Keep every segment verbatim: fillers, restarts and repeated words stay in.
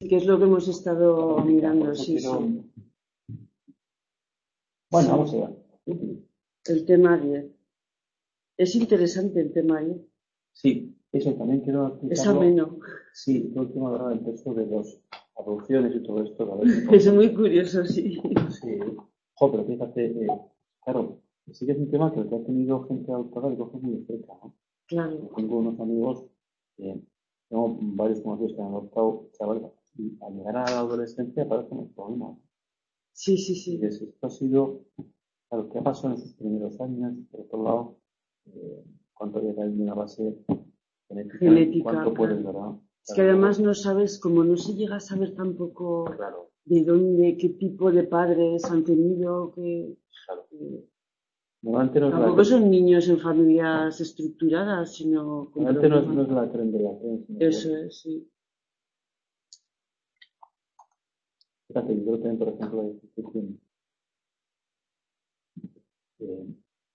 que es lo que hemos estado mirando, sí, quiero... sí. Bueno, Sí. vamos allá. El tema diez. Es interesante el tema diez. Sí, eso también quiero Es explicarlo. ameno. Sí, todo el tema ahora del texto de las adopciones y todo esto. ¿Vale? Es muy curioso, sí. Sí. Jo, pero fíjate, eh, claro, sí que es un tema que el que ha tenido gente adoptada lo coge muy de cerca, ¿no? Claro. Tengo unos amigos, eh, tengo varios conocidos que han adoptado chavales y al llegar a la adolescencia aparecen los problemas. Sí, sí, sí. Y es, esto ha sido, claro, ¿qué ha pasado en sus primeros años? Por otro lado, eh, cuánto llega ahí una base genética, Genética, cuánto claro. puedes, ¿verdad? Es que además no sabes, como no se llega a saber tampoco Claro. de dónde, qué tipo de padres han tenido, que Claro. eh, Normalmente no es tampoco la son niños en familias estructuradas, sino con Normalmente no es, problemas. no es la tren de la tren, sino Eso que, es, sí. fíjate, yo también, por ejemplo, la institución eh,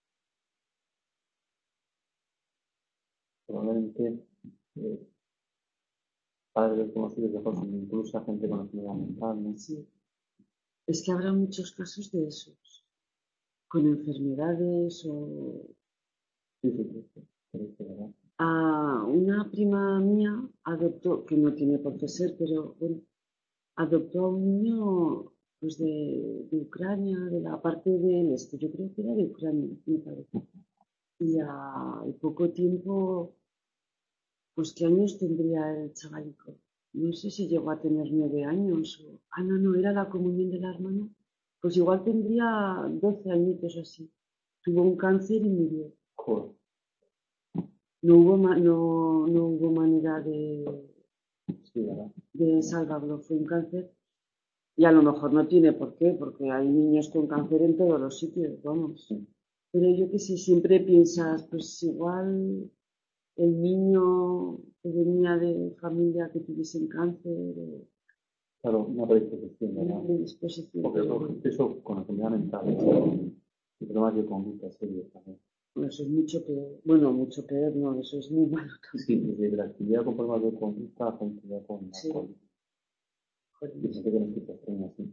probablemente eh, padres conocidos de cosas, incluso a gente con enfermedad mental, ¿no? Sí. Es que habrá muchos casos de esos, con enfermedades o... Sí, sí, sí, sí, sí, sí, ¿verdad? A una prima mía adoptó, que no tiene por qué ser, pero bueno, adoptó a un niño pues de, de Ucrania, de la parte del este, yo creo que era de Ucrania, me parece. Y a- al poco tiempo, pues ¿qué años tendría el chavalico? No sé si llegó a tener nueve años o... Ah, no, no, era la comunión de la hermana. Pues igual tendría doce añitos o así. Tuvo un cáncer y murió. Joder. No hubo, ma- no, no hubo manera de, Sí, ¿verdad? de salvarlo. Fue un cáncer. Y a lo mejor no tiene por qué, porque hay niños con cáncer en todos los sitios, vamos. Sí. Pero yo que sé, siempre piensas, pues igual el niño que venía de familia que tuviesen cáncer, o Claro, una predisposición, una ¿verdad? predisposición. Porque eso, eso con enfermedad mental, ¿no? Y problemas de conducta serios también. Eso es mucho peor. Bueno, mucho peor, no, eso es muy malo Sí, también. desde la actividad con problemas de conducta hasta actividad con Sí. alcohol. Joder, Y gente que no esquizofrenia, así.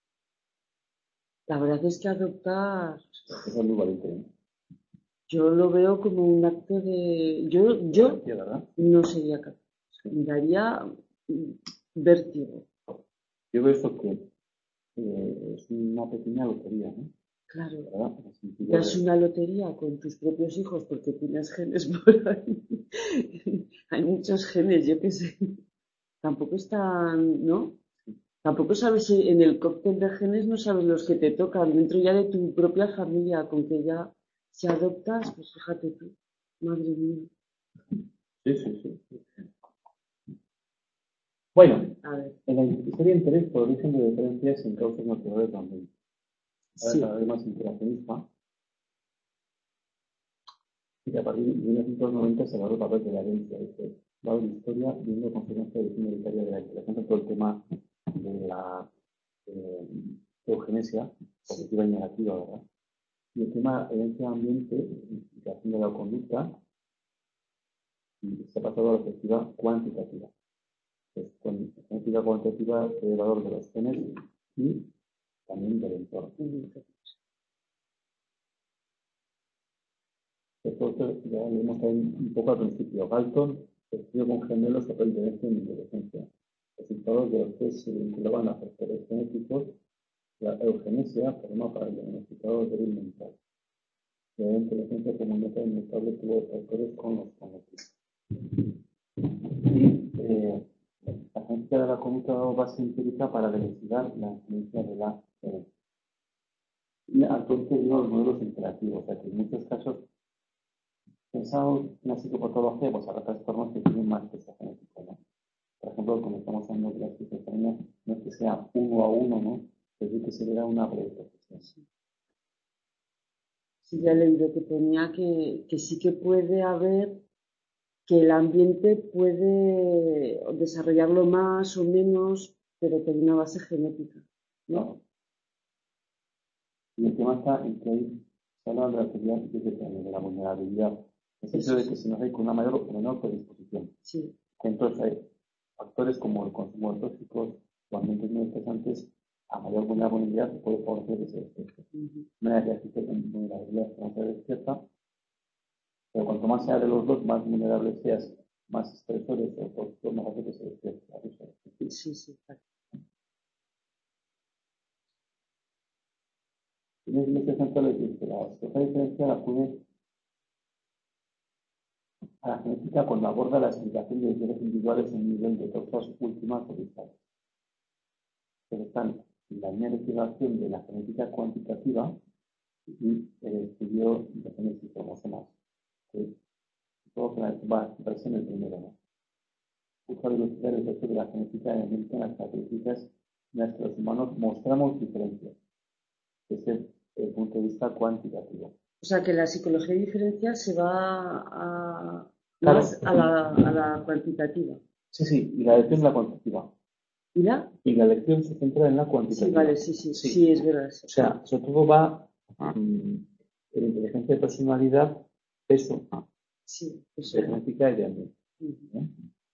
la verdad es que adoptar, Eso es muy valiente, ¿eh? yo lo veo como un acto de... Yo, yo Sí, ¿verdad? no sería capaz. Me daría mm, vértigo. Yo veo esto que eh, es una pequeña lotería, ¿no? Claro, ¿Verdad? En el sentido das de- una lotería con tus propios hijos porque tienes genes por ahí. Hay muchos genes, yo qué sé. Tampoco están, ¿no? Tampoco sabes si en el cóctel de genes no sabes los que te tocan dentro ya de tu propia familia, con que ya si adoptas, pues fíjate tú, madre mía. Sí, sí, sí. Bueno, A ver, en la historia de interés por origen de diferencias en causas naturales también. Ahora sí, cada vez más interaccionista. Y que a partir de mil novecientos noventa se valora el papel de la herencia. Dice, dado la historia, viendo consecuencias de minoritaria de la interacción, todo el tema de la eh, eugenesia, positiva y negativa, ¿verdad? Y el tema herencia de ambiente, implicación de la conducta, y se ha pasado a la perspectiva cuantitativa. Pues, con genética cuantitativa el valor de los genes y también del entorno. Esto ya lo vimos un poco al principio. Galton estudió con gemelos que pertenecen en inteligencia, resultados de los que se vinculaban a factores genéticos. La eugenesia forma para el diagnosticado débil mental. La inteligencia como método inmutable tuvo factores con los conocidos. Y eh, la genética de la conducta base empírica para dilucidar la influencia de la herencia. Y entonces digo los modelos interactivos, o sea que en muchos casos pensamos en la psicopatología, pues habrá trastornos que tienen más peso genético, ¿no? Por ejemplo, cuando estamos hablando de la esquizofrenia, no es que sea uno a uno, ¿no? Es decir, que se le da una predisposición. sí, ya he leído que ponía que, que sí que puede haber, que el ambiente puede desarrollarlo más o menos, pero que hay una base genética, ¿no? ¿No? Y el tema está en que ahí se habla de la teoría de la vulnerabilidad. Es el hecho de que se nos hay con una mayor o menor predisposición. Sí. Entonces, factores como el consumo de tóxicos o ambientes muy estresantes, a mayor vulnerabilidad se puede favorecer que se despierte. De manera que existe vulnerabilidad que no se despierta, pero cuanto más sea de los dos, más vulnerable seas, más estresores o tóxicos, más hace que se despierte. Sí, sí, claro. Tienes muchos ejemplos de que la situación diferencial acude a la genética cuando aborda la explicación de decisiones individuales en nivel de causas últimas o distales. Pero están en la investigación de la genética cuantitativa y el estudio de genes y cromosomas. Que todo va a centrarse en el primero, ¿no? Busca dilucidar el efecto de la genética en las características en las que los humanos mostramos diferencias, desde el punto de vista cuantitativo. O sea que la psicología diferencial se va a, Claro. más a la, a la cuantitativa. Sí, sí, y la lección es la cuantitativa. ¿Y la? Y la lección se centra en la cuantitativa. Sí, vale, sí, sí, sí, sí es verdad. Sí. O sea, sobre todo va um, en inteligencia de personalidad, peso, sí, eso de genética y de ambiente. Uh-huh. ¿eh?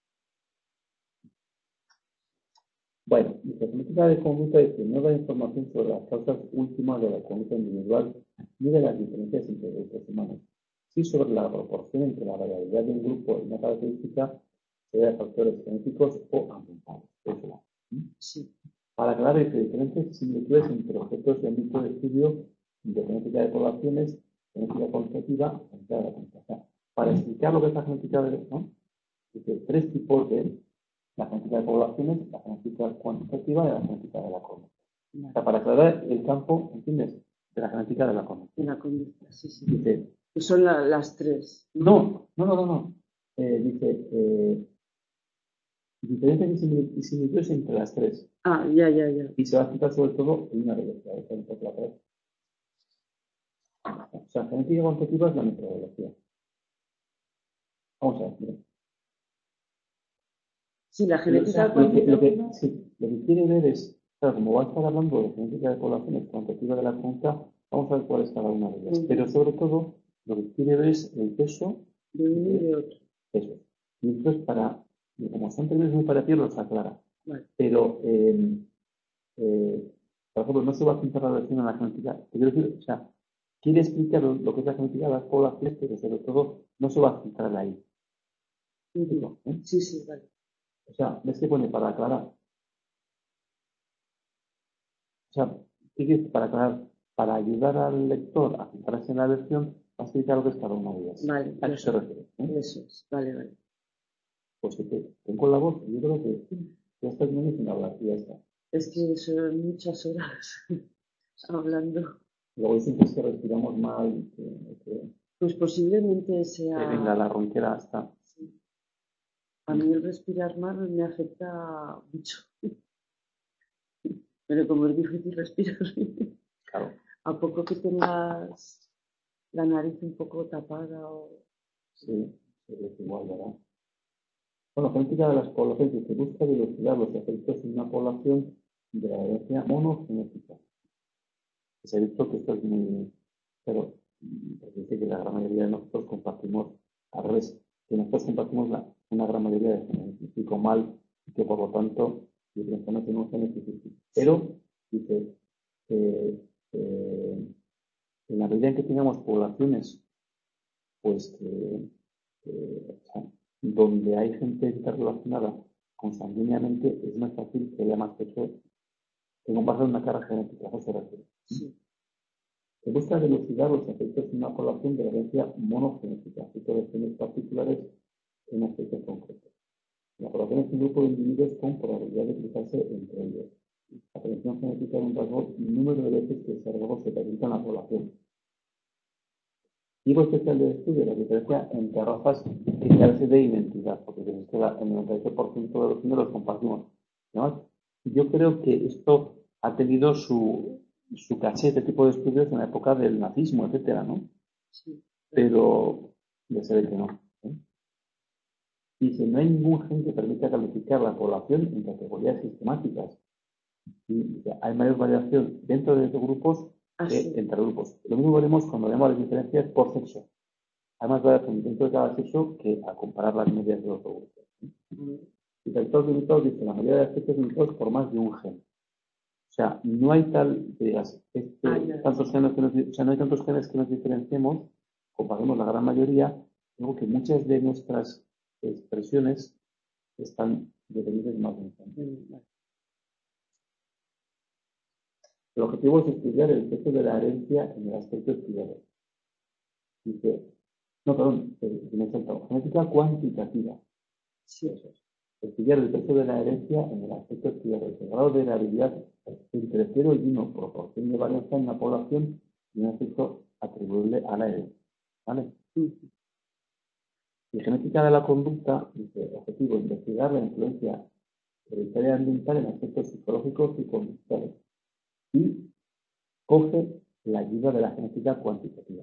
Bueno, la genética de conducta dice no da información sobre las causas últimas de la conducta individual ni de las diferencias entre grupos humanos, sí sobre la proporción entre la variabilidad de un grupo y una característica se debe a factores genéticos o ambientales. Eso. Sí. Para aclarar entre diferentes similitudes entre objetos de ámbito de estudio de genética de poblaciones, genética cuantitativa, genética de la conducta. Para explicar lo que es la genética de, ¿no? Dice tres tipos de la genética de poblaciones, la genética cuantitativa y la genética de la conducta. O sea, para aclarar el campo, ¿entiendes? De la genética de la conducta. De la conducta, sí, sí. Dice, que son la, las tres. No, no, no, no, no. Eh, dice, eh, diferencias y similitudes entre las tres. Ah, ya, ya, ya. Y se va a citar sobre todo en una de ellas. O sea, genética cuantitativa es la metodología. Vamos a ver, mira. Sí, la genética o sea, lo, que, lo, que, cuantitativa. sí, lo que quiere ver es, claro, como va a estar hablando de genética de poblaciones cuantitativa de la conducta, vamos a ver cuál es cada una de ellas. Uh-huh. Pero sobre todo, lo que quiere ver es el peso de uno y de otro. Eso. Y entonces, para, como son términos muy parecidos, los aclara. Vale. Pero, eh, eh, por ejemplo, no se va a centrar la versión en la genética. Quiero decir, o sea, quiere explicar lo, lo que es la genética de las poblaciones, pero sobre todo no se va a centrar ahí. Uh-huh. ¿Eh? Sí, sí, vale. O sea, ¿ves que pone para aclarar? O sea, ¿qué quiere para aclarar? Para ayudar al lector a centrarse en la versión, va a explicar lo que es cada una de ellas. Vale, a eso se refiere. ¿eh? Eso es, vale, vale. Pues que te, ten con la voz, yo creo que ya estás muy sin hablar, y ya está. Es que son muchas horas hablando. Luego dicen que es que respiramos mal. Que, que, pues posiblemente sea. Que venga, la ronquera hasta. Sí. A mí el respirar mal me afecta mucho. Pero como es difícil respirar, claro. A poco que tengas la nariz un poco tapada o. Sí, es igual, ¿verdad? Bueno, genética de las poblaciones que busca dilucidar los efectos en una población de la herencia monogenética. Se ha visto que esto es muy. Pero dice que la gran mayoría de nosotros compartimos, al revés, que nosotros compartimos la, una gran mayoría de genético mal y que por lo tanto diferenciamos en un genético. Pero dice eh, eh, en la medida en que tengamos poblaciones pues que eh, o sea, donde hay gente interrelacionada consanguíneamente, es más fácil que haya más peso que compartir una carga genética, ¿no se refiere? Sí. Se busca dilucidar los efectos de una población de la herencia monogenética, así que de genes particulares en aspectos concretos. La población es un grupo de individuos con probabilidad de cruzarse entre ellos. La predicción genética de un rasgo y el número de veces que ese rasgo se presenta en la población. Tipo especial de estudio, la diferencia entre razas y clase de identidad, porque es que el noventa y ocho por ciento de los genes los compartimos. ¿No? Yo creo que esto ha tenido su, su caché, este tipo de estudios en la época del nazismo, etcétera, ¿no? Sí. Pero ya se ve que no. ¿eh? Dice, no hay ningún gen que permita calificar la población en categorías sistemáticas. Y dice, hay mayor variación dentro de estos grupos Ah, que sí. entre grupos. Lo mismo veremos cuando vemos las diferencias por sexo. Hay más variación dentro de cada sexo que a comparar las medias de los grupos. ¿eh? Mm. Y factores limitados dice la mayoría de aspectos limitados por más de un gen. O sea, no hay tal, digas, este, Ah, ya. tantos genes que nos, o sea, no hay tantos genes que nos diferenciemos, comparemos la gran mayoría, luego que muchas de nuestras expresiones están dependientes de más de un gen. Mm, vale. El objetivo es estudiar el efecto de la herencia en el aspecto estudiado. Dice, no, perdón, eh, me he saltado. Genética cuantitativa. Sí. Eso es. Estudiar el efecto de la herencia en el aspecto estudiado. El grado de variabilidad entre cero y uno, proporción de varianza en la población y un efecto atribuible a la herencia. ¿Vale? Mm, Y genética de la conducta, dice, objetivo, investigar la influencia hereditaria ambiental en aspectos psicológicos y conductuales. Y coge la ayuda de la genética cuantitativa.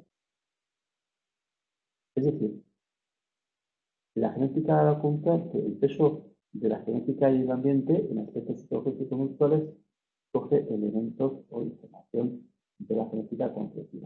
Es decir, la genética de la conducta, que el peso de la genética y el ambiente en aspectos psicológicos y conductuales coge elementos o información de la genética cuantitativa.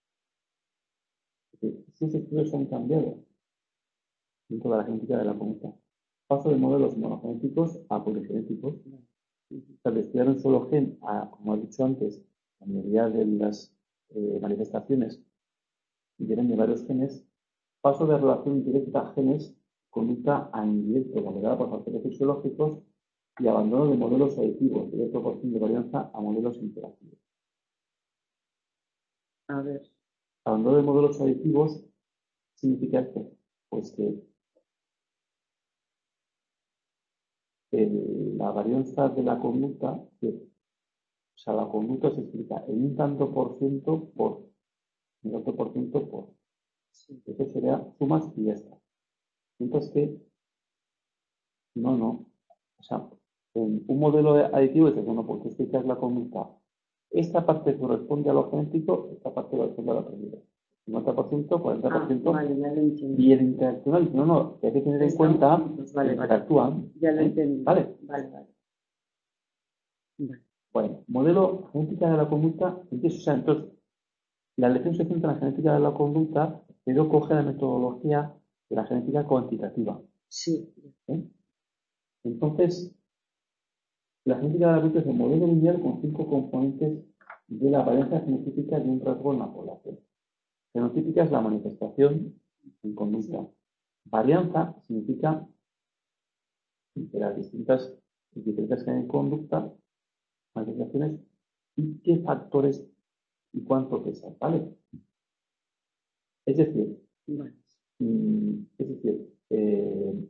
Es decir, sus estudios han cambiado dentro de la genética de la conducta. Paso de modelos monogenéticos a poligenéticos. O sea, de estudiar un solo gen a, como he dicho antes, la mayoría de las eh, manifestaciones vienen de varios genes. Paso de relación directa a genes, conducta a indirecto, moderada por factores fisiológicos y abandono de modelos aditivos, de proporción de varianza a modelos interactivos. A ver. Abandono de modelos aditivos significa esto, pues que el, la varianza de la conducta, que, o sea, la conducta se explica en un tanto por ciento por, un tanto por ciento por. Sí. Eso sería sumas y ya está. Mientras que, no, no. O sea, en un modelo aditivo dices, bueno, pues explicas la conducta. Esta parte corresponde a lo genético, esta parte corresponde a lo aprendido. cincuenta por ciento, cuarenta por ciento. Ah, vale, ya lo entiendo. Y el interaccional, no, no, hay que tener en cuenta Pues vale, que vale. interactúan. Ya lo ¿eh? entiendo. ¿Vale? Vale, vale. Vale. Bueno, modelo genética de la conducta, entonces, o sea, entonces, la lección se centra en la genética de la conducta, pero coge la metodología de la genética cuantitativa. Sí. ¿eh? Entonces, la genética de la conducta es el modelo lineal con cinco componentes de la varianza genética de un rasgo en la población. Fenotípica es la manifestación en conducta. Varianza significa que las distintas diferencias que hay en conducta, manifestaciones, y qué factores y cuánto pesan, ¿vale? Es decir, Vale. mm, es decir, eh,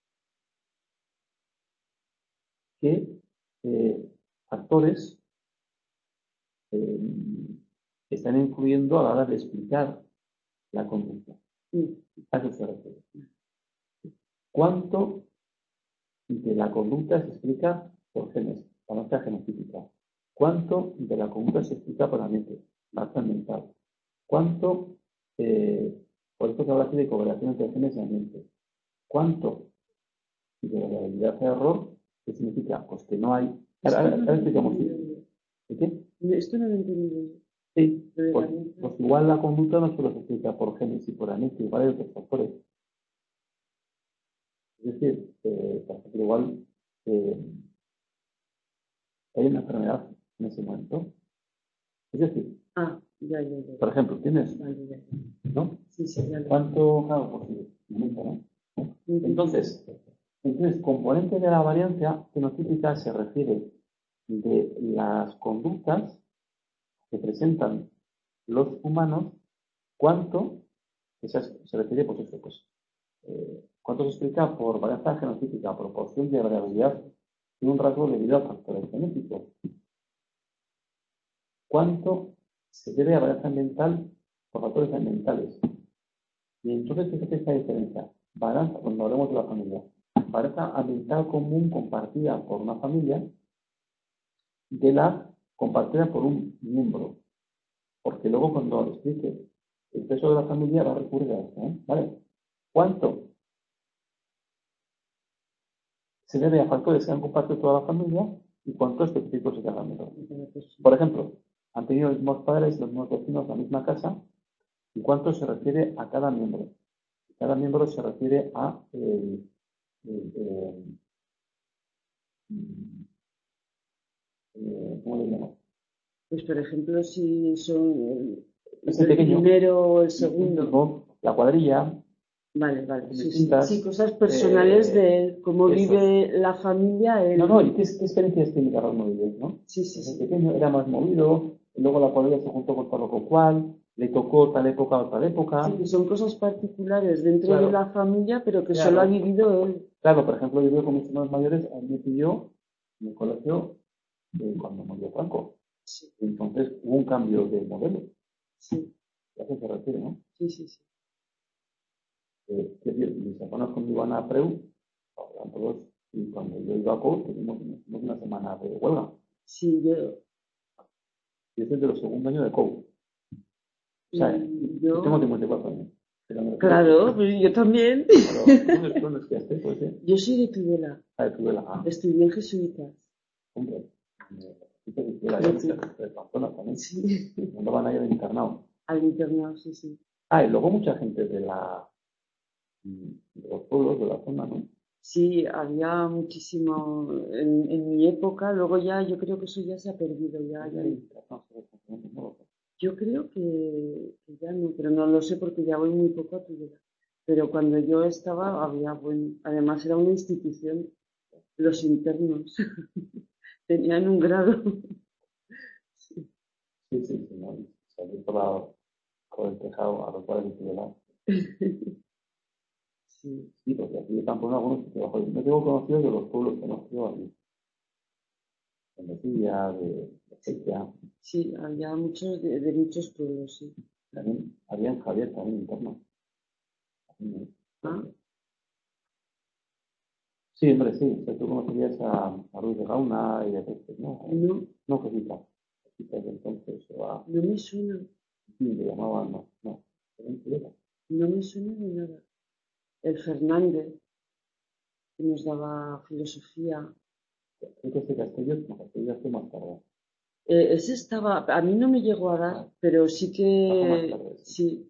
qué eh, factores eh, están influyendo a la hora de explicar la conducta. Sí. A eso se refiere. ¿Cuánto de la conducta se explica por genes, la masa genotípica? ¿Cuánto de la conducta se explica por ambiente, masa mental? ¿Cuánto, eh, por esto que habla aquí de cooperación entre genes y ambiente? ¿Cuánto de la realidad de error? ¿Qué significa? Pues que no hay. Ahora, ahora, ahora explicamos. ¿De qué? Esto no lo he entendido. Sí, Lo de pues, varianza. pues igual la conducta no solo se explica por genes y por ambiente, igual hay otros factores. Es decir, eh, por ejemplo, igual eh, hay una enfermedad en ese momento. Es decir, Ah, ya, ya, ya. por ejemplo, tienes, Vale, ya, ya. ¿no? Sí, sí, ya lo ¿Cuánto? Claro, pues sí, un momento, ¿no? entiendo. Entonces, entonces, componente de la varianza fenotípica se refiere de las conductas que presentan los humanos, cuánto, esas, se refiere, pues eso, pues, eh, cuánto se explica por varianza genotípica, proporción de variabilidad de un rasgo debido a factores genéticos. ¿Cuánto se debe a varianza ambiental por factores ambientales? Y entonces, fíjate esta diferencia. Varianza, cuando hablamos de la familia, varianza ambiental común compartida por una familia de la compartida por un miembro. Porque luego cuando explique el peso de la familia va a recurrir a esto, ¿eh? ¿Vale? ¿Cuánto se debe a factores que han compartido toda la familia y cuánto específicos de cada miembro? Por ejemplo, han tenido los mismos padres, los mismos vecinos, la misma casa, y cuánto se refiere a cada miembro. Cada miembro se refiere a el, el, el, eh, ¿cómo le llamas? Pues, por ejemplo, si son el, Ese el pequeño, primero o el segundo. ¿no? La cuadrilla, Vale, vale. Sí, sí, distintas, sí, cosas personales eh, de cómo eso. vive la familia. El... No, no, ¿y qué, qué experiencias tiene cada uno de ellos, no? Sí, sí, Desde sí. pequeño era más movido, y luego la cuadrilla se juntó con tal o con cual, le tocó tal época o tal época. Sí, que son cosas particulares dentro Claro. de la familia, pero que Claro. solo ha vivido él. Claro, por ejemplo, yo veo con mis hermanos mayores, a mí me pidió en el colegio eh, cuando murió Franco. Sí, Entonces hubo un cambio de modelo. sí, ¿A qué se refiere, no? sí, sí, sí. Eh, que decir, mis hermanos cuando iban a Preu, eran todos, y cuando yo iba a Pou, tuvimos, tuvimos una semana de huelga. Sí, yo, Y ese es de los segundos años de Pou. O sea, mm, yo tengo yo, cincuenta y cuatro años. Pero me refiero claro, que- pues yo también. Pero, ¿dónde, dónde estudiaste? Pues, eh, Yo soy de Tudela, ah, de Tudela. Ah, estudié en jesuitas. hombre. Eh, sí que de Tudela, De ya muchas tu- de Pamplona también. Sí, No van a ir al internado. al internado, sí, sí. Ah, y luego mucha gente de la mm, de los pueblos, de la zona, ¿no? Sí, había muchísimo en, en mi época, luego ya yo creo que eso ya se ha perdido, ya, ya no. Yo creo que, que ya no, pero no lo sé porque ya voy muy poco a Tudela. Pero cuando yo estaba había, bueno, además era una institución, los internos tenían un grado. Sí, Sí, sí, sí, ¿no? Salir por, la, por el tejado a los padres de Tudela. sí, Sí, porque aquí de Pamplona, algunos que trabajo. No tengo conocidos de los pueblos que nos quedo aquí. De Mesilla, de Ezeiza. sí, había muchos de, de muchos pueblos, sí. También había en Javier, también interno. Ah, Sí, hombre, sí. O sea, tú conocerías a, a Ruiz de Gauna y a Testes, ¿no? no, No, Josita. Josita de entonces, o a... no me suena, Sí, le llamaban, no, no. Era en Tudela. no me suena de nada. El Fernández, que nos daba filosofía. Creo que este Castelló, no, Castelló ya fue más tarde. Eh, ese estaba, a mí no me llegó a dar, Ah, pero sí bajo más que, tarde, sí. sí,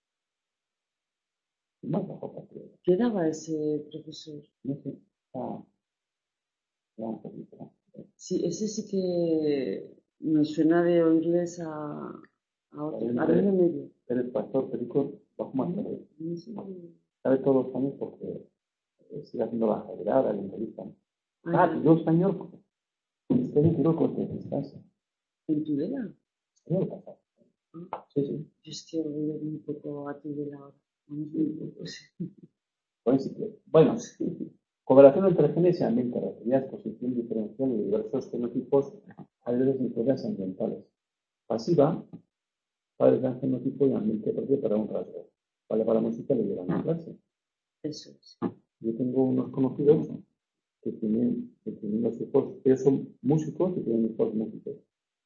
Más bajo Castelló. ¿qué daba ese profesor? No sé. Ah, ya un poquito, ¿no? Sí, ese sí que me suena de oírles a, a otros. A ver, Entre no me dio. Pérez Pastor, Perico, bajo más No, tarde. no sé. Sabe todos los años porque eh, sigue haciendo la generada, la entrevista. Ah, Ah, ya. y dos años, este me tiró con distancia. ¿En Tudela? ¿Qué le pasa? Ah, Sí, sí. yo es que voy a ir un poco a Tudela ahora. Vamos muy poco, sí. Buen sitio. Bueno, cooperación entre genes y ambiente, referida a exposición diferencial de diversos fenotipos a diversas influencias ambientales. Pasiva, para el fenotipo y ambiente propio para un rasgo. Vale, para la música le llevan a clase. Eso es. Yo tengo unos conocidos que tienen, que tienen los hijos, ellos son músicos y tienen hijos músicos.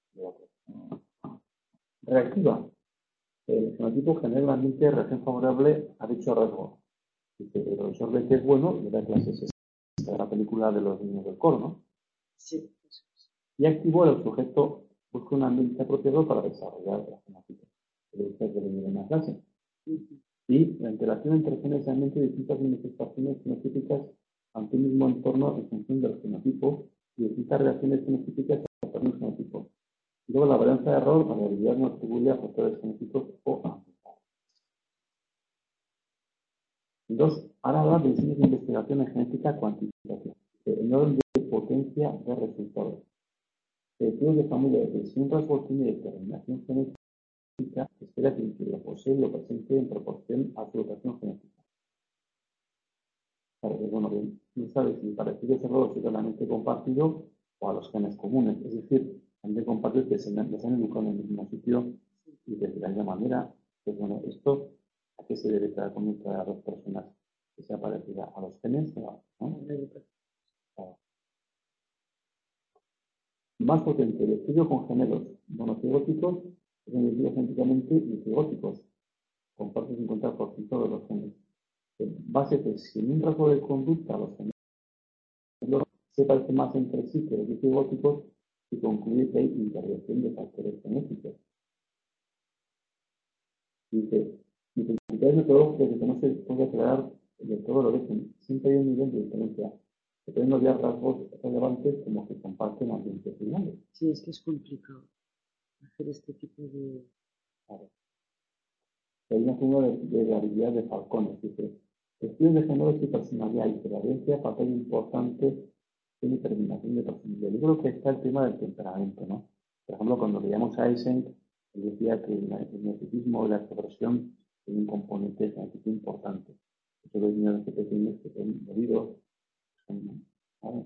Reactiva. El fenotipo genera un ambiente de reacción favorable a dicho rasgo. Dice que el profesor ve que es bueno y le da clases. Esta es la película de los niños del coro, ¿no? Sí, eso es. Y activo, el sujeto busca un ambiente apropiado para desarrollar la fenotipo. Que le gusta que le lleven a clase. Ujú. Y la interacción entre genes y ambiente y distintas manifestaciones fenotípicas ante un mismo entorno en función del fenotipo y distintas reacciones fenotípicas a patrones fenotipos. Y luego la varianza de error, la variabilidad no atribuye a factores fenotipos o ambientales. Dos, ahora hablar de diseños de investigación en genética cuantitativa, en orden de potencia de resultados. Estudios de familia de si un rasgo tiene determinación genética, espera que lo posee y lo presente en proporción a su dotación genética. Para que, bueno, bien, no sabe si parecido ese error es realmente compartido o a los genes comunes, es decir, gente compartido que se han, se han educado en el mismo sitio y de la misma manera, pues bueno, esto a qué se debe cada conducta de las dos personas que sea parecida a los genes, ¿no? Claro. Más potente, el estudio con gemelos monocigóticos que son elegidos genéticamente y cigóticos, con parte de cincuenta por ciento de los genes. En base que si en un rasgo de conducta los gemelos se parecen más entre sí que los cigóticos y concluye que hay intervención de factores genéticos. Dice, dificultades metodológicas de que no se puede aclarar de todo el origen. Siempre hay un nivel de diferencia Pero no había rasgos relevantes como que comparten ambientes similares. Sí, es que es complicado hacer este tipo de... Claro. Hay una figura de, de la habilidad de Falcón, dice, estudios de género y personalidad y experiencia, papel importante en determinación de personalidad. Yo creo que está el tema del temperamento, ¿no? Por ejemplo, cuando veíamos a Eysenck, él decía que el narcisismo y la extroversión tienen un componente genético importante. Todos los niños pequeños que son movidos, son, ¿sabes?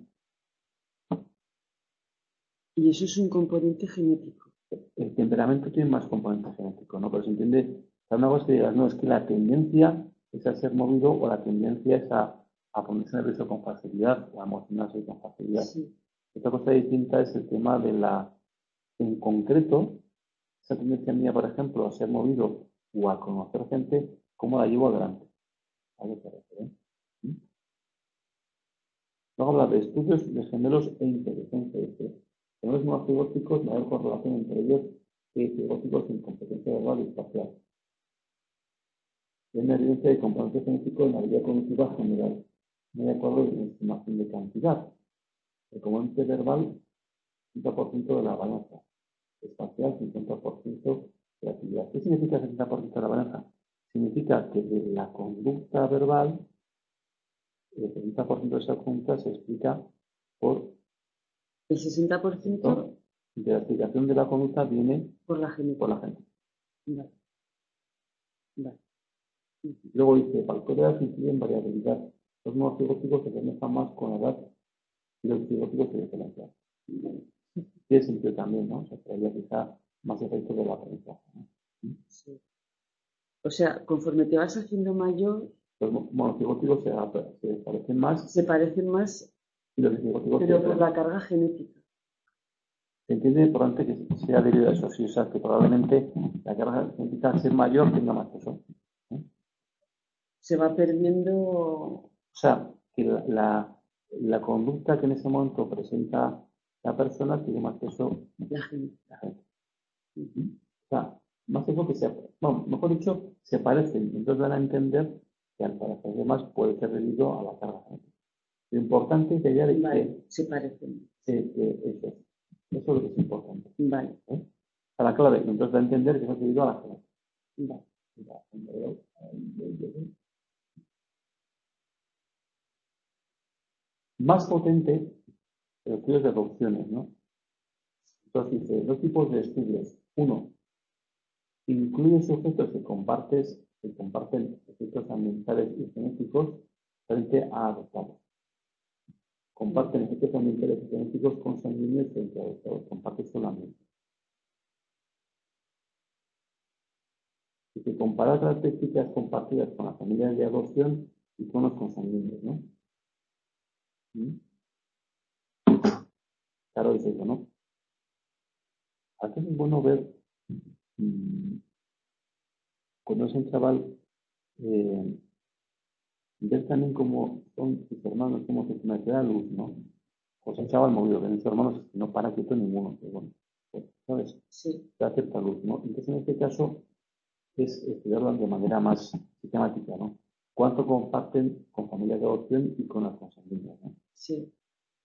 Y eso es un componente genético. El temperamento tiene más componente genético, ¿no? Pero se entiende, una cosa que digas, no, es que la tendencia es a ser movido o la tendencia es a, a ponerse nervioso con facilidad o a emocionarse con facilidad. Sí. Otra cosa distinta es el tema de la, en concreto, esa tendencia mía, por ejemplo, a ser movido o a conocer gente, ¿cómo la llevo adelante? ¿A qué se refiere? ¿Mm? Luego habla de estudios de gemelos e inteligencia. Gemelos monocigóticos, mayor correlación entre ellos que cigóticos sin competencia verbal y espacial. Hay una evidencia de componente genético en la habilidad cognitiva general, no de acuerdo con la estimación de cantidad. El componente verbal, cincuenta por ciento de la balanza. Espacial, cincuenta por ciento de la actividad. ¿Qué significa sesenta por ciento de la balanza? Significa que de la conducta verbal, el sesenta por ciento de esa conducta se explica por... El sesenta por ciento de la explicación de la conducta viene por la genética. Por la gente. Vale. Vale. Luego dice, factores incluyen variabilidad. Los monocigóticos se conectan más con la edad y los cigóticos se diferencian. Tiene sentido también, ¿no? O sea, que había quizá más efecto de la aprendizaje, ¿no? Sí. O sea, conforme te vas haciendo mayor, los monocigóticos se, se parecen más. Se parecen más, y los cigóticos pero por la carga genética. Se entiende por antes que sea debido a eso, sí, o sea, que probablemente la carga genética al ser mayor tenga más peso. ¿eh? Se va perdiendo. O sea, que la, la, la conducta que en ese momento presenta la persona tiene más peso la gente. La gente. Uh-huh. O sea, más peso que se, bueno, mejor dicho, se parecen, entonces dan a entender que al parecer más puede ser debido a la carga genética. Lo importante es que ya de vale, que se parecen. Que, que eso, eso es lo que es importante. Vale. ¿eh? A la clave, entonces da a entender que eso es debido a la genética. Vale. Más potente los estudios de adopciones, ¿no? Entonces dice, dos tipos de estudios. Uno, incluye sujetos que, compartes, que comparten efectos ambientales y genéticos frente a adoptados. Comparten efectos ambientales y genéticos con sanguíneos frente a adoptados. Comparten solamente. Y que compara características compartidas con las familias de adopción y con los consanguíneos, ¿no? ¿Mm? Claro, es eso, ¿no? Aquí es bueno ver, mmm, cuando es un chaval, eh, ver también cómo son sus hermanos, cómo se me da luz, ¿no? Pues un chaval movido, que en sus hermanos no para quieto ninguno, pero bueno, pues, ¿sabes? Sí. Se acepta luz, ¿no? Entonces, en este caso, es estudiarlo de manera más sistemática, ¿no? ¿Cuánto comparten con familias de adopción y con las consanguíneas, ¿no? Sí.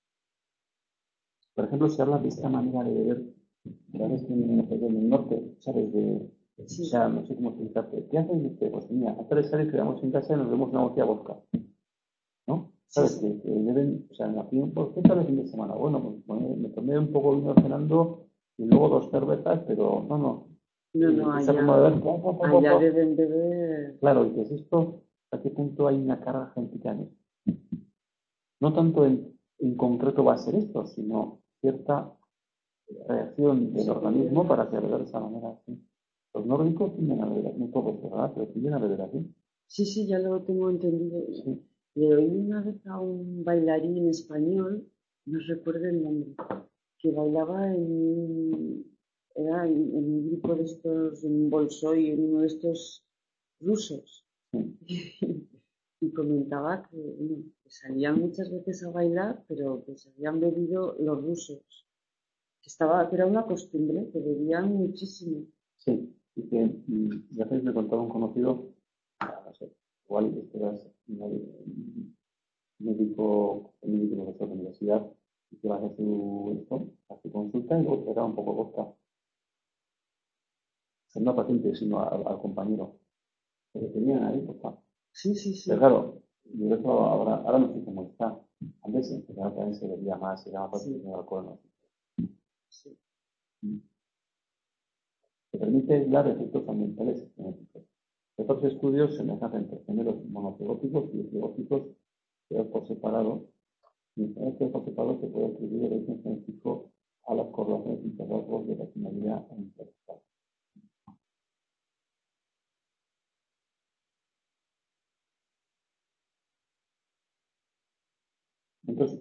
Por ejemplo, se habla de esta manera de ver, ¿sabes? En el norte, ¿sabes? De, sí. O sea, no sé cómo explicarte. ¿Qué hacen ustedes? Pues mira, hasta les sale que quedamos en casa y nos vemos una botella de vodka. ¿No? ¿Sabes? Sí. Que, que deben, o sea, en la fin, ¿por qué tal el fin de semana? Bueno, pues bueno, me tomé un poco de vino cenando y luego dos cervezas, pero no, no. No, no, allá, de ver, pop, pop, pop, allá pop. Deben beber. Claro, y que es esto, ¿a qué punto hay una carga genética en esto? No tanto en, en concreto va a ser esto, sino cierta reacción del sí, organismo sí. Para que beber de esa manera así. Los nórdicos tienden a beber, no todos, ¿verdad? Pero tienden a beber así. Sí, sí, ya lo tengo entendido. Sí. Le oí una vez a un bailarín español, no recuerdo el nombre, que bailaba en, era en, en un grupo de estos, en un Bolshoi, en uno de estos rusos. Sí. Y comentaba que, bueno, que salían muchas veces a bailar, pero que se habían bebido los rusos. Que, estaba, que era una costumbre, que bebían muchísimo. Sí, y que ya sabéis, le contaba un conocido, no sé, igual esperas, me, me médico, el médico profesor de universidad, y que va a hacer su, esto, a su consulta y luego te da un poco costa. No al paciente, sino al, al compañero. Que tenían ahí, pues está. Sí, sí, sí. Pero claro, yo eso ahora, ahora no sé cómo está. Antes empezaba también se veía más, se llama fácil de alcohol, ¿no? Sí. Que permite aislar efectos ambientales genéticos. Otros estudios semejan entre géneros monocigóticos y cigóticos creados por separado. Y en este por separado se puede atribuir el origen genético a las correlaciones entre rasgos de personalidad e intelectual. Entonces,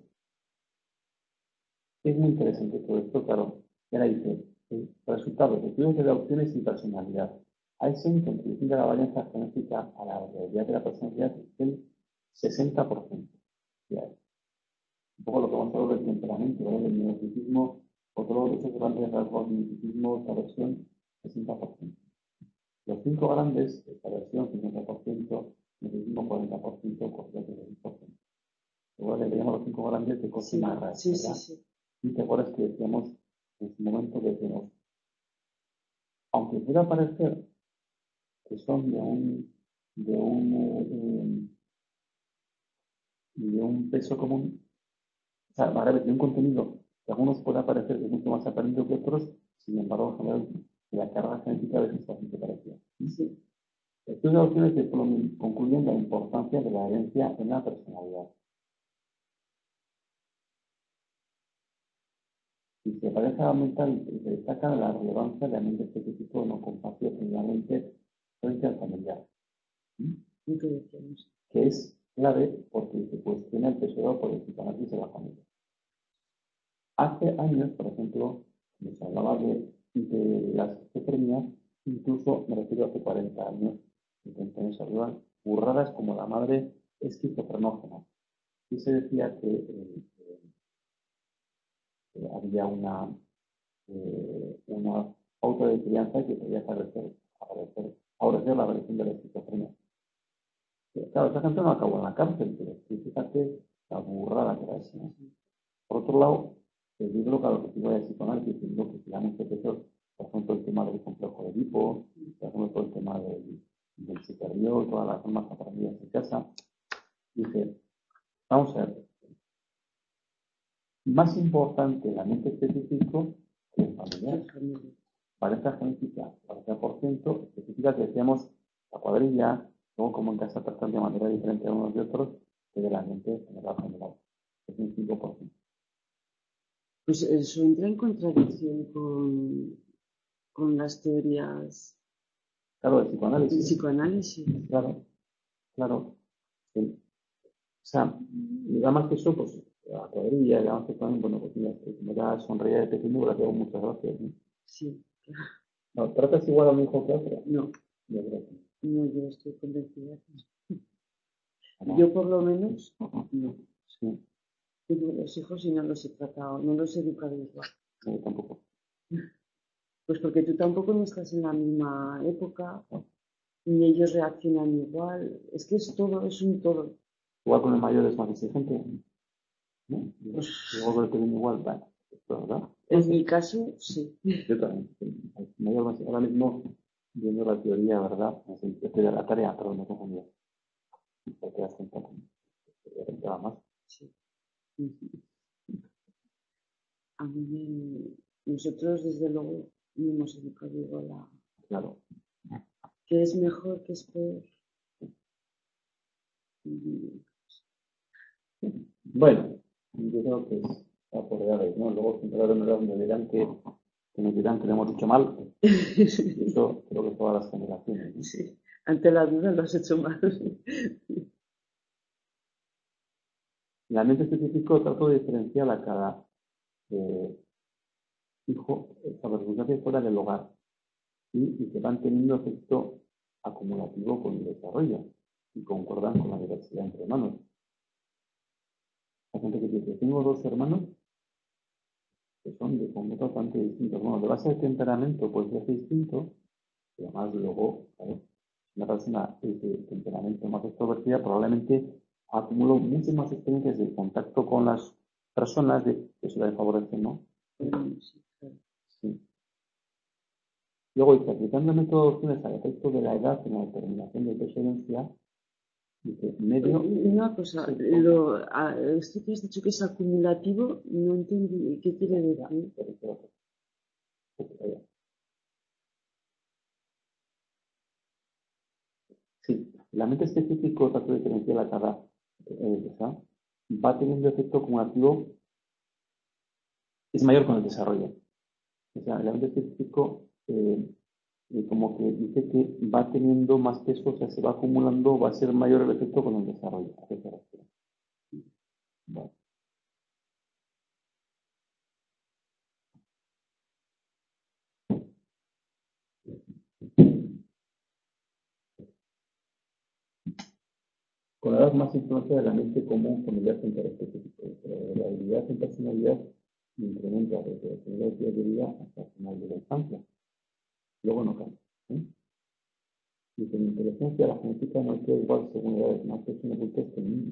es muy interesante todo esto, claro. Y ahora dice, eh, resultados de estudios de adopciones y personalidad. Einstein contribución de la varianza genética a la realidad de la personalidad del sesenta por ciento. Un poco lo que vamos a hablar del temperamento, ¿verdad? Del neuroticismo, o todos esos grandes rasgos del neuroticismo, esta versión, sesenta por ciento. Los cinco grandes, esta versión, cincuenta por ciento, neuroticismo, cuarenta por ciento, corriente de diez por ciento. Luego le veíamos los cinco grandes de coche Sí, narra, sí, sí, sí. Y te acuerdas que decíamos en su momento que decíamos, aunque pueda parecer que son de un, de un, eh, de un peso común, o sea, de un contenido que a algunos pueda parecer que es mucho más aparente que otros, sin embargo, en general, la carga genética a veces es bastante parecida. Sí. Estudios de opciones de Fromm concluyen la importancia de la herencia en la personalidad. Y se parece aumentar y se destaca la relevancia del ambiente específico no compartido generalmente frente al familiar. ¿Y qué decíamos? Que es clave porque se cuestiona el peso por el psicoanálisis de la familia. Hace años, por ejemplo, nos hablaba de, de las esquizofrenias, incluso me refiero a hace cuarenta años, intenté saludar burradas como la madre esquizofrenógena. Y se decía que eh, eh, había una, eh, una pauta de crianza que podía favorecer, favorecer, favorecer la aparición de la esquizofrenia. Claro, esa gente no acabó en la cárcel, pero fíjate la burrada que era esa. Por otro lado, el libro, claro, que sigo de psicoanálisis, diciendo que se llama este peso, por ejemplo, el tema del complejo de Edipo, por ejemplo, el tema del, del superior, todas las formas aprendidas en casa. Dice, vamos a ver, más importante el ambiente específico que el familiar. Pareja genética, cuarenta por ciento, específica que decíamos la cuadrilla, luego como en casa tratan de manera diferente a unos y otros, que del ambiente general general. Es un cinco por ciento. Pues eso entra en contradicción con, con las teorías Claro, el psicoanálisis. del psicoanálisis. Claro, claro. Sí. O sea, y además que eso, pues, la cuadrilla, además que también, bueno, pues mira, me da sonreír de pequeño, pero tengo muchas gracias. ¿No? Sí, claro. ¿No tratas igual a mi hijo que a otro? No. Yo creo que no. No, yo estoy convencida. no. Yo por lo menos, Uh-huh. no. Sí. Tengo los hijos y no los he tratado, no los he educado igual. No, yo tampoco. Pues porque tú tampoco no estás en la misma época, ni ellos reaccionan igual. Es que es todo, es un todo. Igual con el mayor es más exigente. ¿No? Pues, igual con el que viene igual, bueno, ¿verdad? En mi caso, sí. Yo también. El mayor más, ahora mismo, viendo la teoría, ¿verdad? Estoy de la tarea, pero no confundía. Porque hace un poco. Nada más. Sí. A mí me... Nosotros, desde luego, no hemos educado igual a... Claro. ¿Qué es mejor, qué es peor? Bueno, yo creo que está por edades, ¿no? Luego siempre habrá una edad donde dirán que, que nos dirán que lo hemos dicho mal. Eso creo que todas las generaciones, ¿no? Sí. Ante la duda lo has hecho mal. En el ambiente específico trato de diferenciar a cada eh, hijo, esta circunstancia fuera del hogar, ¿sí? Y que van teniendo efecto acumulativo con el desarrollo y concordan con la diversidad entre hermanos. Hay gente que dice, tengo dos hermanos que son de formatos bastante distintos. Bueno, de base de temperamento puede ser distinto, y además luego, ¿sabes? Una persona de temperamento más extrovertida probablemente acumuló muchas más experiencias de contacto con las personas, de eso le favorece, ¿no? Mm, sí, claro. Sí. Luego dice, aplicando metodologías al efecto de la edad en la determinación de peso y densidad, dice, medio... Una cosa, sí, lo, a, esto que has dicho que es acumulativo, no entendí qué quiere decir. Sí, la mente específico, tanto diferencial a cada eh, esa, va teniendo efecto acumulativo, es mayor con el desarrollo. O sea, el ente específico eh, eh, como que dice que va teniendo más peso, o sea, se va acumulando, va a ser mayor el efecto con el desarrollo. ¿A qué se refiere? Vale. Con la edad más influencia de la mente común familiar frente al específico. La habilidad en personalidad incrementa desde los primeros días de vida hasta el final de la infancia. Luego no cambia. ¿eh? Y con inteligencia la genética no es igual según edades, más que en adultos que en niños.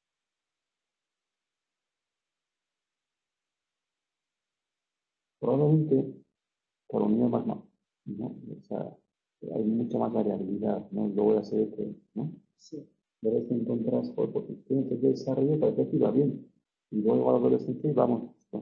Probablemente por un niño más no, ¿no? O sea, hay mucha más variabilidad, ¿no? Luego ya se ve que, ¿no? Sí. De vez en encuentras, por porque tienes de desarrollo parece que iba bien. Y luego a la adolescencia y vamos, ¿no?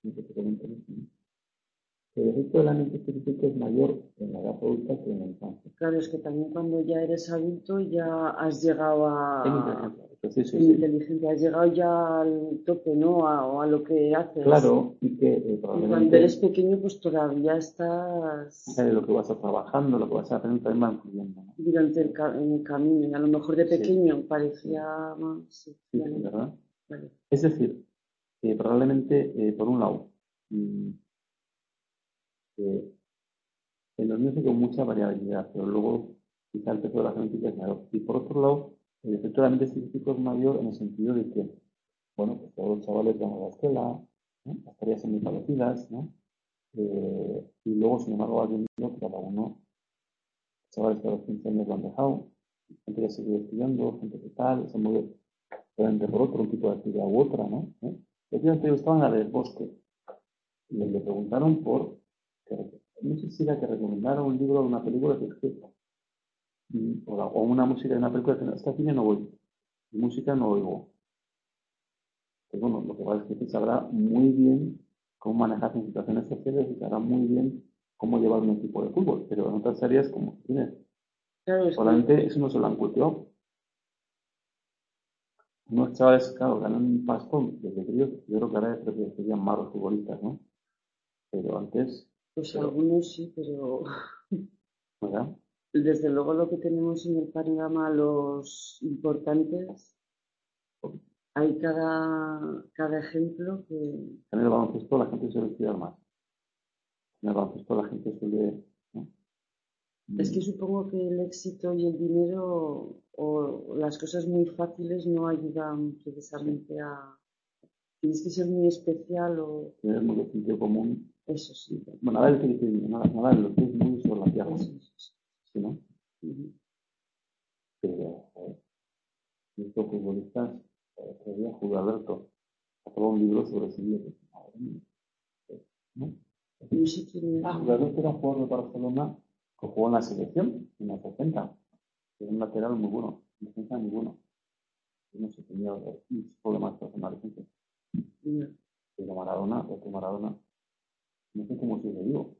El efecto de la mente específica es mayor en la edad adulta que en la infancia. Claro, es que también cuando ya eres adulto ya has llegado En a... inteligencia. Entonces, sí, En sí. inteligencia, has llegado ya al tope, ¿no? A, o a lo que haces. Claro, y que eh, Y probablemente... cuando eres pequeño, pues todavía estás... de lo que vas a trabajando, lo que vas a aprender también va influyendo, ¿no? Durante el, ca en el camino. Y a lo mejor de pequeño sí. parecía más... Sí, sí, sí, ¿verdad? Vale. Es decir, que probablemente, eh, por un lado, mmm, eh, en los niños hay con mucha variabilidad, pero luego quizá el peso de la genética es mayor. Y por otro lado, el efecto de la mente específico es mayor en el sentido de que, bueno, pues todos los chavales van a la escuela, ¿no? Las tareas son muy parecidas, ¿no? Eh, y luego, sin embargo, vas viendo que cada uno, chavales que a los quince años lo han dejado, gente que sigue estudiando, gente que tal, se mueve diferente por otro un tipo de actividad u otra, ¿no? ¿Eh? Yo estaba en la del bosque y le preguntaron por, que, no sé si era que recomendara un libro o una película que escrito, o, la, o una música de una película que no, esta cine no voy, y música no oigo. Pues bueno, lo que pasa es que se sabrá muy bien cómo manejarse en situaciones sociales y sabrá muy bien cómo llevar un equipo de fútbol, pero en otras áreas como tienes, claro, solamente que... eso no se lo han cultivado. Unos chavales, claro, ganan un pastón desde críos, yo creo que ahora serían malos futbolistas, ¿no? Pero antes... Pues pero, algunos sí, pero... ¿verdad? Desde luego lo que tenemos en el panorama, los importantes, hay cada, cada ejemplo que... En el baloncesto la gente suele estudiar más. En el baloncesto la gente suele... ¿no? Es que supongo que el éxito y el dinero o las cosas muy fáciles no ayudan precisamente a... Tienes que ser muy especial o... Tienes mucho sentido común. Eso sí. Bueno, nada del que nada, nada de lo que es muy sobre la tierra. Eso, eso. ¿Sí, no? Uh-huh. Pero, eh, estos futbolistas, otro día Julio Alberto sacó un libro sobre su vida. ¿No? No sé quién es. Ah, Julio Alberto era un jugador de Barcelona que jugó en la selección en los setenta. Era un lateral muy bueno, un defensa muy bueno. No sé, tenía muchos problemas personales. Yeah. Pero Maradona, otro Maradona, no sé cómo sigue vivo.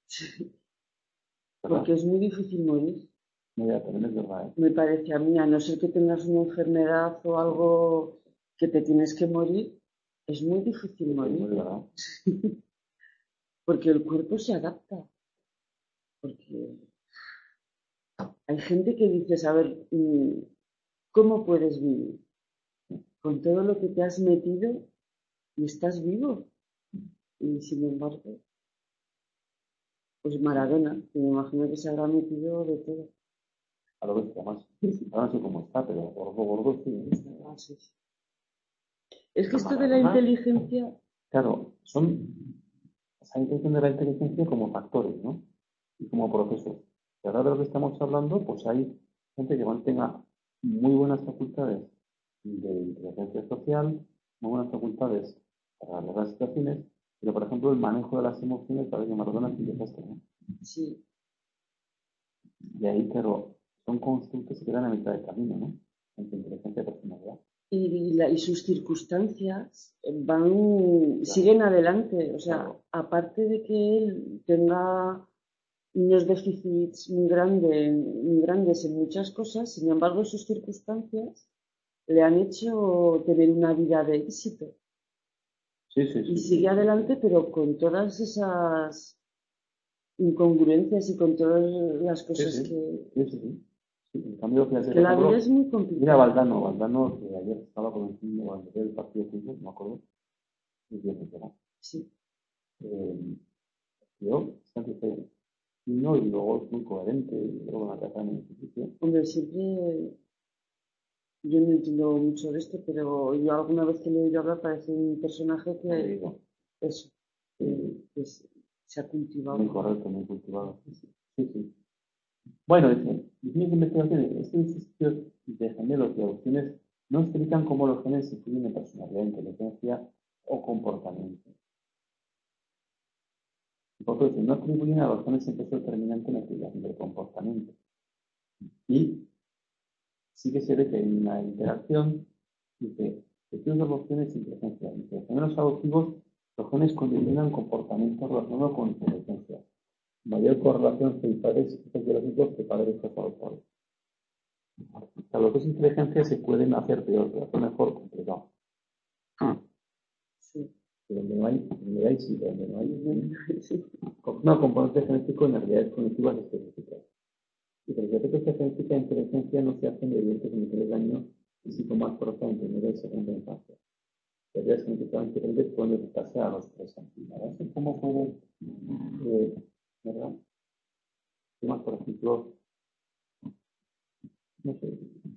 Porque es muy difícil morir. No, ya, también es verdad, ¿eh? Me parece a mí, a no ser que tengas una enfermedad o algo que te tienes que morir, es muy difícil morir. Es verdad. Porque el cuerpo se adapta. Porque hay gente que dice, a ver, ¿cómo puedes vivir? Con todo lo que te has metido y estás vivo. Y sin embargo, pues Maradona, que me imagino que se habrá metido de todo. A lo bestia más. Ahora no sé cómo está, pero gordo, gordo, sí. Ah, sí, sí. Es que esto de la inteligencia... Claro, son... Hay que entender la inteligencia como factores, ¿no? Y como procesos. Y ahora de lo que estamos hablando, pues hay gente que mantenga muy buenas facultades de inteligencia social, muy buenas facultades para las situaciones, pero por ejemplo el manejo de las emociones parece que Maradona es un desastre, ¿no? Sí. Y ahí, claro, son constructos que quedan a mitad de camino, ¿no? Entre inteligencia y personalidad. Y, la, y sus circunstancias van, Claro. siguen adelante. O sea, Claro. aparte de que él tenga unos déficits muy, grande, muy grandes en muchas cosas, sin embargo, sus circunstancias le han hecho tener una vida de éxito. Sí, sí, sí. Y sí, sigue sí, adelante, sí. pero con todas esas incongruencias y con todas las cosas sí, sí. que... Sí, sí, sí. Sí, en cambio, fíjate, Es que por la vida ejemplo, es muy mira complicada. Valdano, Valdano, que ayer estaba conociendo al del partido de fútbol, no me acuerdo, y yo me quedé. Sí. Eh, yo, siempre fue fino y luego es muy coherente, y luego una casa en el sitio. Hombre, siempre... Yo no entiendo mucho de esto, pero yo alguna vez que le he oído hablar parece un personaje Te que... digo, Eso. Que, que se, se ha cultivado. muy correcto, muy cultivado. Sí, sí. sí, sí. Bueno, dice, mis investigaciones, estos estudios de gemelos y adopciones no explican cómo los genes influyen en personalidad, inteligencia o comportamiento. Por eso, no atribuyen a los genes un peso determinante en la explicación del comportamiento. Y sí que se ve que hay una interacción, dice, estudios de adopciones e inteligencia. Dice, en gemelos adoptivos, los genes condicionan comportamiento relacionado con inteligencia. Mayor correlación entre padres biológicos que padres adoptados. O sea, los dos inteligencias se pueden hacer peor, pero hacer mejor complicado. Ah. Sí. Donde no hay, donde hay sí, donde no hay. Sí. No, componente genético en habilidades cognitivas específicas. Y por cierto que esta genética de inteligencia no se hacen evidentes en tres años y psicomáforos en primera y segunda infancia. Teorías genéticamente diferentes pueden detectarse a los tres años. ¿Verdad? ¿Cómo puede, eh, verdad? Temas, por ejemplo, no sé,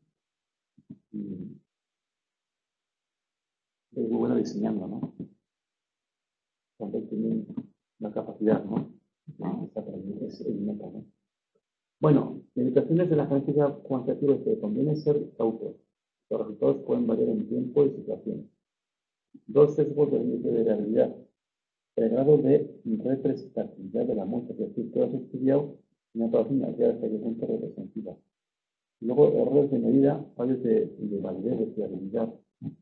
es muy bueno diseñando, ¿no? Cuando tienen la capacidad, ¿no? Es el meta, ¿no? Bueno, limitaciones de la genética cuantitativa es que conviene ser cautos. Los resultados pueden variar en tiempo y situación. Dos sesgos del límite de realidad. El grado de representatividad de la muestra, es decir, que has estudiado una página de hasta qué punto representativa. Luego, errores de medida, fallos de, de validez, de fiabilidad.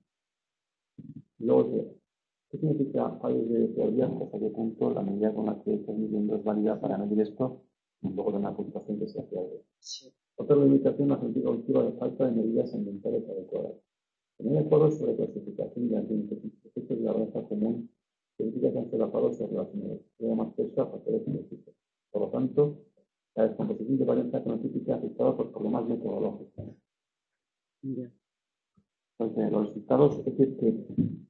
Luego, ¿qué significa fallos de fiabilidad? Hasta qué punto la medida con la que estás midiendo es válida para medir esto, y luego de una puntuación que sea fiable. Sí. Otra Otra limitación, la genética auditiva de falta de medidas ambientales adecuadas. Tener acuerdos sobre clasificación de ambientes, efectos de la raza común, políticas han solapados o relacionados, que da más peso a factores genéticos. Por lo tanto, la descomposición de varianza fenotípica afectada por problemas metodológicos. Yeah. Entonces, los resultados, es decir, que,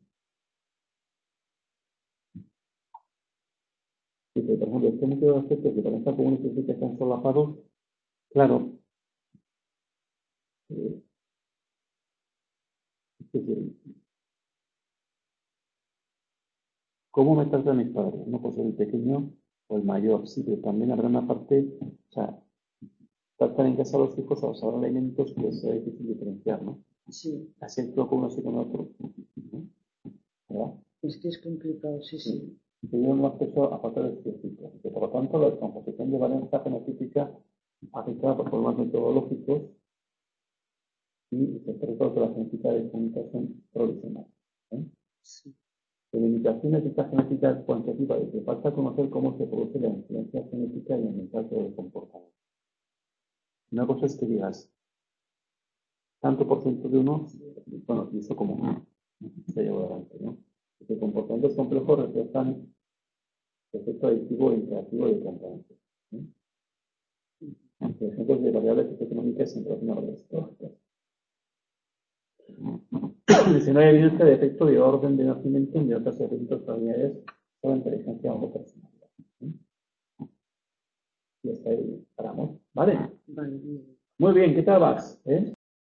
que por ejemplo, este método de aspectos de varianza común y políticas están solapados, claro, eh, es decir, ¿cómo me tratan mis padres? No por ser el pequeño o el mayor, sí, pero también habrá una parte, o sea, tratan en casa a los hijos a usar elementos que sea difícil diferenciar, ¿no? Sí. Así actúa con uno y con otro, ¿no? ¿Verdad? Es que es complicado, sí, sí. sí. Tiene un acceso a factores específicos. Y por lo tanto, la descomposición de varianza fenotípica afectada por problemas metodológicos y los resultados de la genética de comunicación provisional. ¿eh? Sí. De limitaciones de esta genética cuantitativa y que falta conocer cómo se produce la influencia genética y ambiental sobre el comportamiento. Una cosa es que digas tanto por ciento de uno, bueno, y eso como se lleva adelante, ¿no? Porque comportamientos complejos reflejan efecto adictivo e interactivo del componente. ¿eh? Ejemplos de variables socioeconómicas en relación a variables psicológicas. Si no hay evidencia de efecto de orden de nacimiento ni otros efectos familiares o de inteligencia o personalidad. ¿eh? Y hasta ahí paramos. ¿Vale? Vale. Muy bien, ¿qué tal vas? ¿Eh?